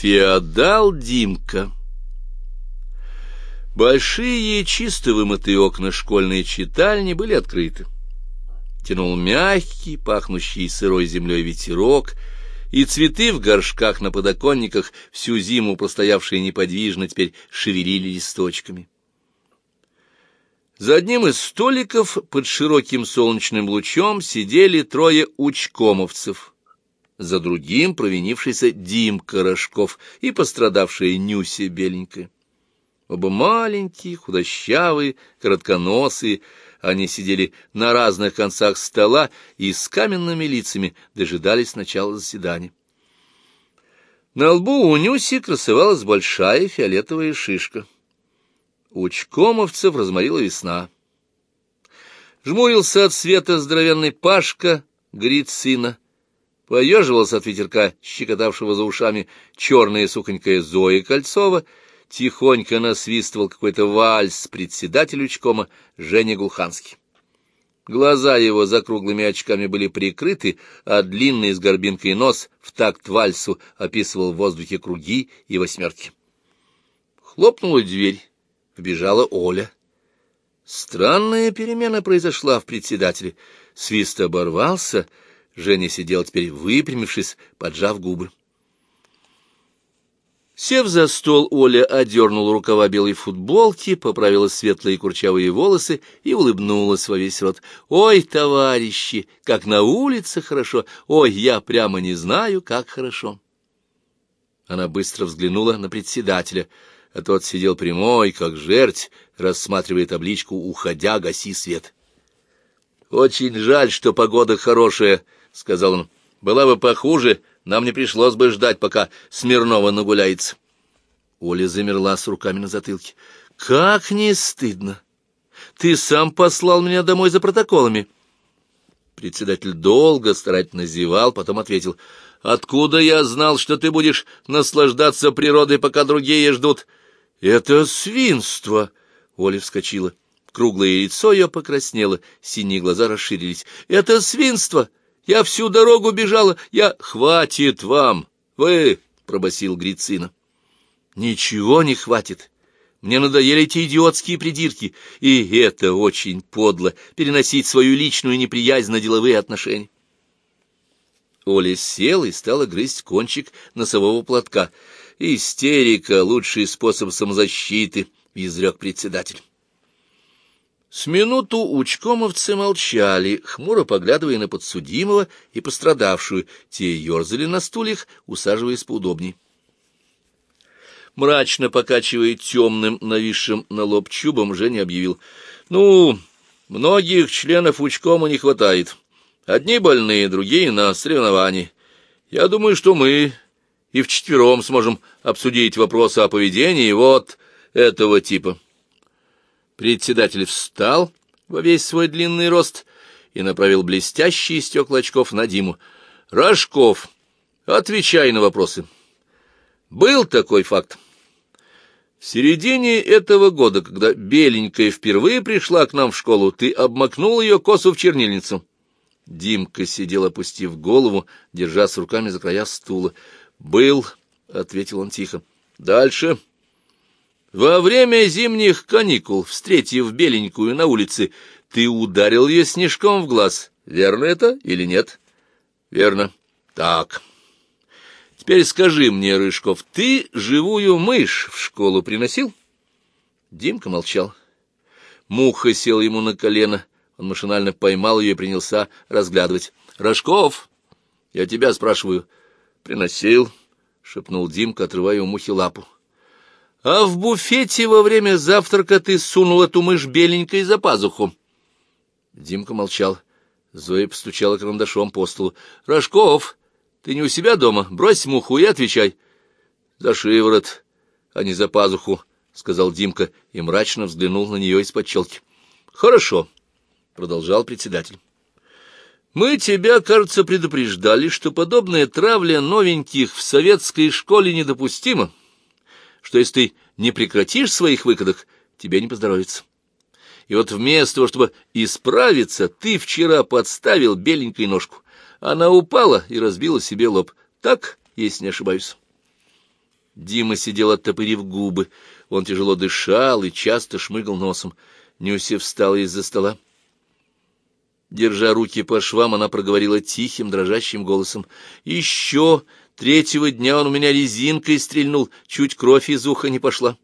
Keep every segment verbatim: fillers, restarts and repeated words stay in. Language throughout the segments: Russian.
Феодал Димка. Большие, чисто вымытые окна школьной читальни были открыты. Тянул мягкий, пахнущий сырой землей ветерок, и цветы в горшках на подоконниках, всю зиму простоявшие неподвижно, теперь шевелили листочками. За одним из столиков под широким солнечным лучом сидели трое учкомовцев, за другим провинившийся Димка Рожков и пострадавшая Нюся беленькая. Оба маленькие, худощавые, коротконосые, они сидели на разных концах стола и с каменными лицами дожидались начала заседания. На лбу у Нюси красовалась большая фиолетовая шишка. У учкомовцев разморила весна. Жмурился от света здоровенный Пашка, Грицина. Поеживался от ветерка, щекотавшего за ушами, черная сухонькая Зоя Кольцова. Тихонько насвистывал какой-то вальс председатель учкома Женя Глуханский. Глаза его за круглыми очками были прикрыты, а длинный с горбинкой нос в такт вальсу описывал в воздухе круги и восьмерки. Хлопнула дверь. Вбежала Оля. Странная перемена произошла в председателе. Свист оборвался. Женя сидел теперь выпрямившись, поджав губы. Сев за стол, Оля одернула рукава белой футболки, поправила светлые курчавые волосы и улыбнулась во весь рот. «Ой, товарищи, как на улице хорошо! Ой, я прямо не знаю, как хорошо!» Она быстро взглянула на председателя, а тот сидел прямой, как жерть, рассматривая табличку «Уходя, гаси свет». «Очень жаль, что погода хорошая», — сказал он. «Была бы похуже, нам не пришлось бы ждать, пока Смирнова нагуляется». Оля замерла с руками на затылке. «Как не стыдно! Ты сам послал меня домой за протоколами». Председатель долго старательно зевал, потом ответил. «Откуда я знал, что ты будешь наслаждаться природой, пока другие ждут?» «Это свинство!» — Оля вскочила. Круглое лицо ее покраснело, синие глаза расширились. «Это свинство! Я всю дорогу бежала! Я... Хватит вам! Вы!» — пробасил Грицина. «Ничего не хватит! Мне надоели эти идиотские придирки, и это очень подло — переносить свою личную неприязнь на деловые отношения». Оля села и стала грызть кончик носового платка. «Истерика — лучший способ самозащиты», — изрек председатель. С минуту учкомовцы молчали, хмуро поглядывая на подсудимого и пострадавшую. Те ерзали на стульях, усаживаясь поудобней. Мрачно покачивая темным, нависшим на лоб чубом, Женя объявил: «Ну, многих членов учкома не хватает. Одни больные, другие на соревновании. Я думаю, что мы и вчетвером сможем обсудить вопросы о поведении вот этого типа». Председатель встал во весь свой длинный рост и направил блестящие стекла очков на Диму. «Рожков, отвечай на вопросы. Был такой факт. В середине этого года, когда беленькая впервые пришла к нам в школу, ты обмакнул ее косу в чернильницу». Димка сидел, опустив голову, держась руками за края стула. «Был», — ответил он тихо. «Дальше». «Во время зимних каникул, встретив беленькую на улице, ты ударил ее снежком в глаз. Верно это или нет?» «Верно». «Так. Теперь скажи мне, Рыжков, ты живую мышь в школу приносил?» Димка молчал. Муха села ему на колено. Он машинально поймал ее и принялся разглядывать. «Рожков, я тебя спрашиваю». «Приносил», — шепнул Димка, отрывая у мухи лапу. «А в буфете во время завтрака ты сунул эту мышь беленькой за пазуху?» Димка молчал. Зоя постучала карандашом по столу. «Рожков, ты не у себя дома? Брось муху и отвечай». «За шиворот, а не за пазуху», — сказал Димка и мрачно взглянул на нее из-под челки. «Хорошо», — продолжал председатель. «Мы тебя, кажется, предупреждали, что подобная травля новеньких в советской школе недопустима, что если ты не прекратишь своих выкидок, тебе не поздоровится. И вот вместо того, чтобы исправиться, ты вчера подставил беленькой ножку. Она упала и разбила себе лоб. Так, если не ошибаюсь?» Дима сидел, оттопырив губы. Он тяжело дышал и часто шмыгал носом. Нюся встала из-за стола. Держа руки по швам, она проговорила тихим, дрожащим голосом. «Еще третьего дня он у меня резинкой стрельнул, чуть кровь из уха не пошла».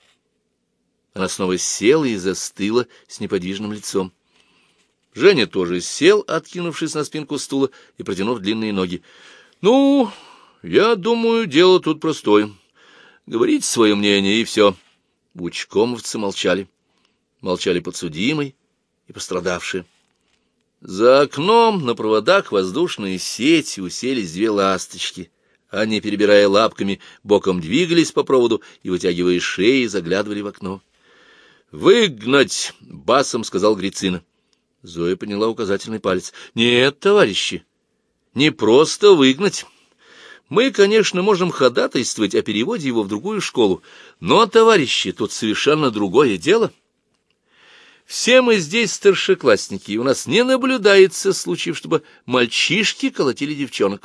Она снова села и застыла с неподвижным лицом. Женя тоже сел, откинувшись на спинку стула и протянув длинные ноги. «Ну, я думаю, дело тут простое. Говорите свое мнение, и все». Учкомовцы молчали. Молчали подсудимый и пострадавшие. За окном на проводах воздушной сети уселись две ласточки. Они, перебирая лапками, боком двигались по проводу и, вытягивая шеи, заглядывали в окно. «Выгнать!» — басом сказал Грицина. Зоя подняла указательный палец. «Нет, товарищи, не просто выгнать. Мы, конечно, можем ходатайствовать о переводе его в другую школу, но, товарищи, тут совершенно другое дело. Все мы здесь старшеклассники, и у нас не наблюдается случаев, чтобы мальчишки колотили девчонок.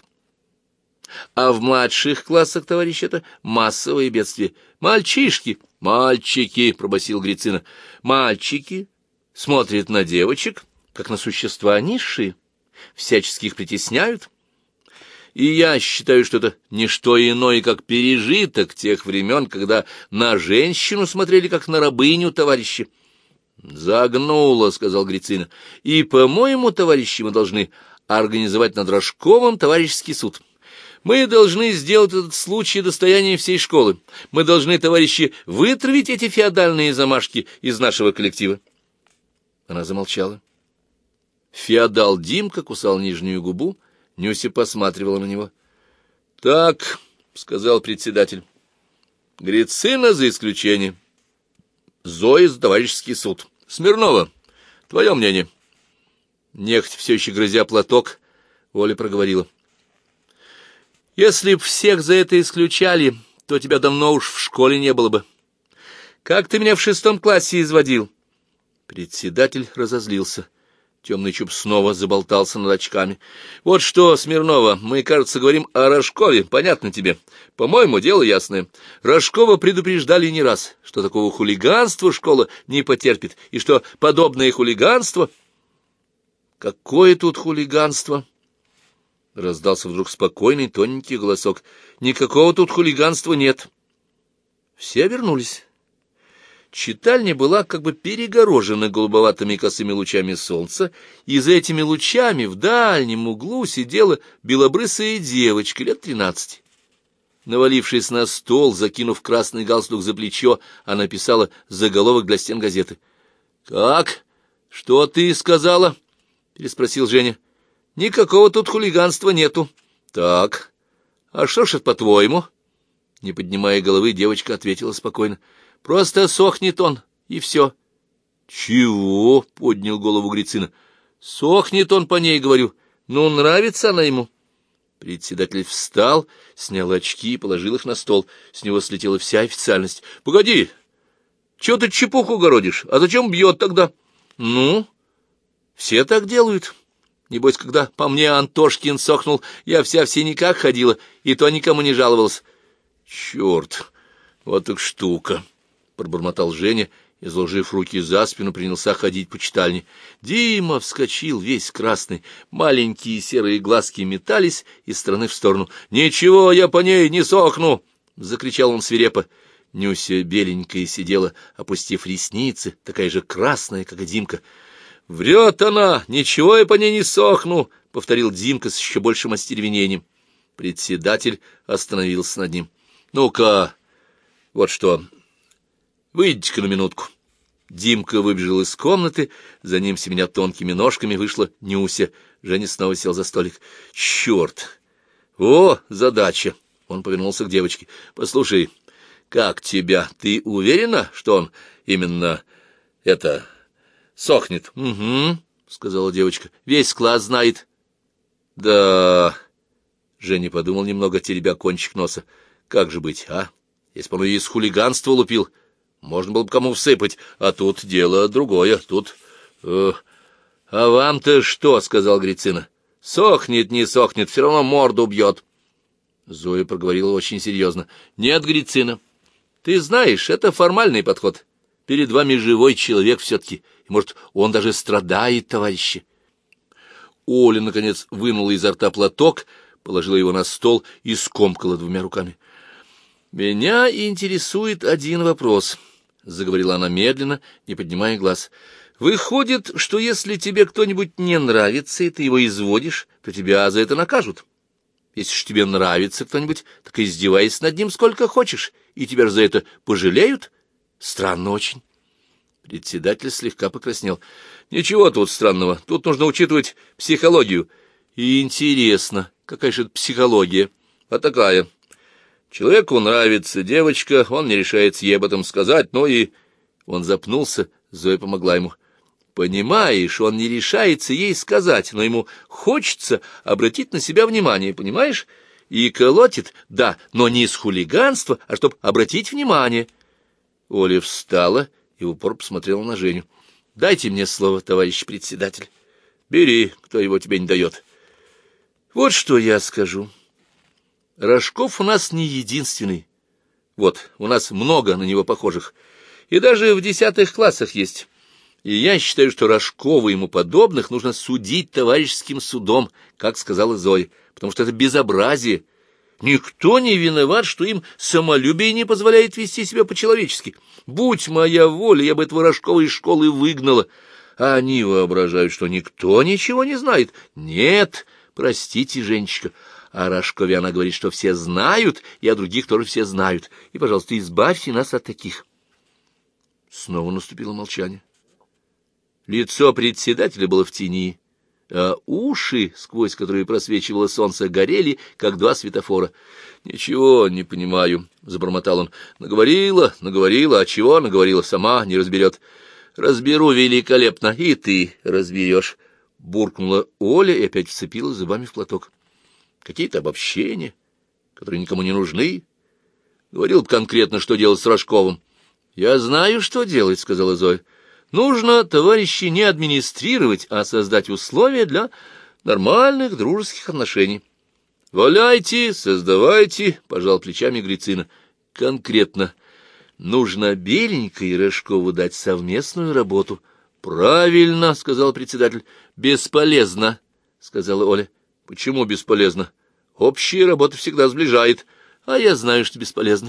А в младших классах, товарищи, это массовое бедствие. Мальчишки, мальчики, — пробасил Грицина, — мальчики смотрят на девочек, как на существа низшие, всячески их притесняют. И я считаю, что это не что иное, как пережиток тех времен, когда на женщину смотрели, как на рабыню, товарищи. «Загнуло», — сказал Грицина. «И, по-моему, товарищи, мы должны организовать над Рожковым товарищеский суд. Мы должны сделать этот случай достоянием всей школы. Мы должны, товарищи, вытравить эти феодальные замашки из нашего коллектива». Она замолчала. Феодал Димка кусал нижнюю губу, Нюся посматривала на него. «Так», — сказал председатель, — «Грицина за исключение. Зоя за товарищеский суд. Смирнова, твое мнение?» Нехотя, все еще грызя платок, Оля проговорила. «Если б всех за это исключали, то тебя давно уж в школе не было бы. Как ты меня в шестом классе изводил?» Председатель разозлился. Темный чуб снова заболтался над очками. «Вот что, Смирнова, мы, кажется, говорим о Рожкове, понятно тебе? По-моему, дело ясное. Рожкова предупреждали не раз, что такого хулиганства школа не потерпит, и что подобное хулиганство...» «Какое тут хулиганство?» — раздался вдруг спокойный тоненький голосок. «Никакого тут хулиганства нет». Все вернулись. Читальня была как бы перегорожена голубоватыми косыми лучами солнца, и за этими лучами в дальнем углу сидела белобрысая девочка лет тринадцати. Навалившись на стол, закинув красный галстук за плечо, она писала заголовок для стен газеты. «Как? Что ты сказала?» — переспросил Женя. «Никакого тут хулиганства нету». «Так, а что ж это, по-твоему?» Не поднимая головы, девочка ответила спокойно. «Просто сохнет он, и все». «Чего?» — поднял голову Грицина. «Сохнет он по ней, говорю. Ну, нравится она ему». Председатель встал, снял очки и положил их на стол. С него слетела вся официальность. «Погоди, чего ты чепуху городишь? А зачем бьет тогда?» «Ну, все так делают. Небось, когда по мне Антошкин сохнул, я вся в синяках ходила, и то никому не жаловалась». «Черт, вот так штука!» — пробормотал Женя, и, сложив руки за спину, принялся ходить по читальне. Дима вскочил весь красный, маленькие серые глазки метались из стороны в сторону. «Ничего, я по ней не сохну!» — закричал он свирепо. Нюся беленькая сидела, опустив ресницы, такая же красная, как и Димка. «Врет она! Ничего я по ней не сохну!» — повторил Димка с еще большим остервенением. Председатель остановился над ним. «Ну-ка, вот что, выйдите-ка на минутку». Димка выбежал из комнаты, за ним, семеня тонкими ножками, вышла Нюся. Женя снова сел за столик. «Черт! О, задача!» Он повернулся к девочке. «Послушай, как тебя? Ты уверена, что он именно это сохнет?» «Угу», — сказала девочка. «Весь класс знает». «Да...» — Женя подумал немного, теребя кончик носа. «Как же быть, а? Если бы он из хулиганства лупил, можно было бы кому всыпать, а тут дело другое, тут...» э, «А вам-то что?» — сказал Грицина. «Сохнет, не сохнет, все равно морду бьет». Зоя проговорила очень серьезно. Нет, Грицина, ты знаешь, это формальный подход. Перед вами живой человек все-таки. И, может, он даже страдает, товарищи. Оля, наконец, вынула изо рта платок, положила его на стол и скомкала двумя руками. «Меня интересует один вопрос», — заговорила она медленно, не поднимая глаз. «Выходит, что если тебе кто-нибудь не нравится, и ты его изводишь, то тебя за это накажут. Если ж тебе нравится кто-нибудь, так издевайся над ним сколько хочешь, и тебя же за это пожалеют? Странно очень». Председатель слегка покраснел. «Ничего тут странного. Тут нужно учитывать психологию». И интересно, какая же это психология? А такая. Человеку нравится девочка, он не решается ей об этом сказать, ну и... Он запнулся, Зоя помогла ему. Понимаешь, он не решается ей сказать, но ему хочется обратить на себя внимание, понимаешь? И колотит, да, но не из хулиганства, а чтоб обратить внимание. Оля встала и в упор посмотрела на Женю. «Дайте мне слово, товарищ председатель». «Бери, кто его тебе не дает». «Вот что я скажу. Рожков у нас не единственный. Вот, у нас много на него похожих. И даже в десятых классах есть. И я считаю, что Рожкова и ему подобных нужно судить товарищеским судом, как сказала Зоя, потому что это безобразие. Никто не виноват, что им самолюбие не позволяет вести себя по-человечески. Будь моя воля, я бы этого Рожкова из школы выгнала. А они воображают, что никто ничего не знает. Нет, простите, Женечка, о Рожкове она говорит, что все знают, и о других тоже все знают. И, пожалуйста, избавьте нас от таких». Снова наступило молчание. Лицо председателя было в тени, а уши, сквозь которые просвечивало солнце, горели, как два светофора. «Ничего не понимаю», — забормотал он. «Наговорила, наговорила, а чего наговорила, сама не разберет». «Разберу великолепно, и ты разберешь», — буркнула Оля и опять вцепилась зубами в платок. «Какие-то обобщения, которые никому не нужны. Говорил конкретно, что делать с Рожковым». «Я знаю, что делать», — сказала Зоя. «Нужно, товарищи, не администрировать, а создать условия для нормальных дружеских отношений». «Валяйте, создавайте», — пожал плечами Грицина. «Конкретно. Нужно Беленькой и Рожкову дать совместную работу». «Правильно», — сказал председатель. «Бесполезно», — сказала Оля. «Почему бесполезно? Общая работа всегда сближает, а я знаю, что бесполезно».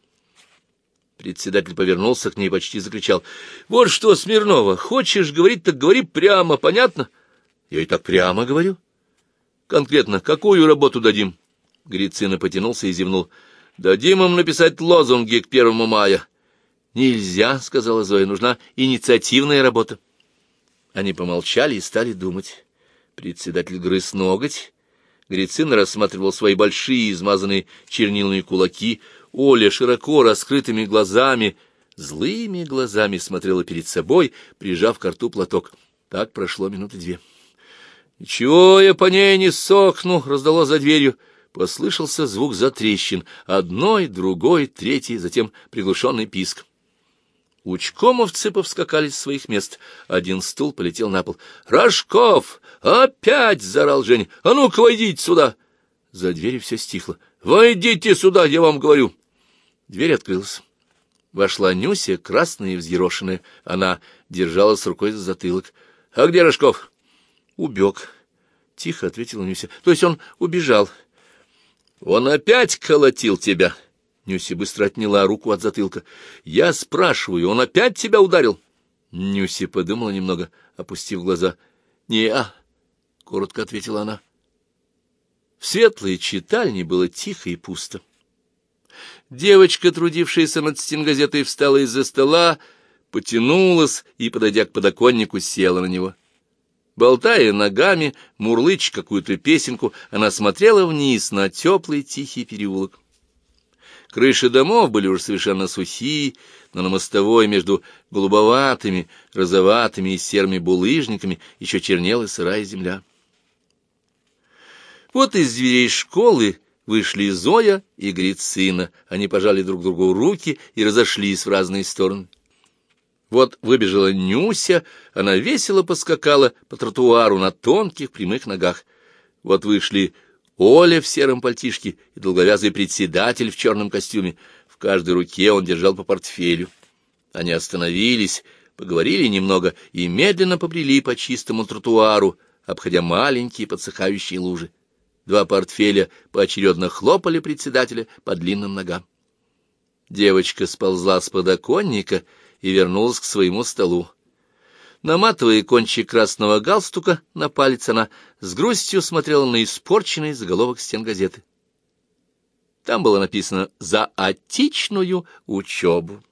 Председатель повернулся к ней и почти закричал. «Вот что, Смирнова, хочешь говорить, так говори прямо, понятно?» «Я и так прямо говорю». «Конкретно, какую работу дадим?» Грицина потянулся и зевнул. «Дадим им написать лозунги к первому мая». «Нельзя», — сказала Зоя, — «нужна инициативная работа». Они помолчали и стали думать. Председатель грыз ноготь. Грицина рассматривал свои большие, измазанные чернилами кулаки. Оля широко раскрытыми глазами, злыми глазами смотрела перед собой, прижав к рту платок. Так прошло минуты две. «Ничего я по ней не сохну», — раздалось за дверью. Послышался звук затрещин. Одной, другой, третий, затем приглушенный писк. Учкомовцы повскакали с своих мест. Один стул полетел на пол. «Рожков! Опять!» — заорал Женя. «А ну-ка, войдите сюда!» За дверью все стихло. «Войдите сюда, я вам говорю!» Дверь открылась. Вошла Нюся, красная и взъерошенная. Она держалась рукой за затылок. «А где Рожков?» «Убег», — тихо ответила Нюся. «То есть он убежал». «Он опять колотил тебя?» Нюся быстро отняла руку от затылка. «Я спрашиваю, он опять тебя ударил?» Нюся подумала немного, опустив глаза. «Не-а», — коротко ответила она. В светлой читальне было тихо и пусто. Девочка, трудившаяся над стенгазетой, встала из-за стола, потянулась и, подойдя к подоконнику, села на него. Болтая ногами, мурлыча какую-то песенку, она смотрела вниз на теплый тихий переулок. Крыши домов были уже совершенно сухие, но на мостовой между голубоватыми, розоватыми и серыми булыжниками еще чернела сырая земля. Вот из дверей школы вышли Зоя и Грицина. Они пожали друг другу руки и разошлись в разные стороны. Вот выбежала Нюся, она весело поскакала по тротуару на тонких прямых ногах. Вот вышли Оля в сером пальтишке и долговязый председатель в черном костюме. В каждой руке он держал по портфелю. Они остановились, поговорили немного и медленно побрели по чистому тротуару, обходя маленькие подсыхающие лужи. Два портфеля поочередно хлопали председателя по длинным ногам. Девочка сползла с подоконника и вернулась к своему столу. Наматывая кончик красного галстука на палец, она с грустью смотрела на испорченный заголовок стен газеты. Там было написано «За отечную учебу».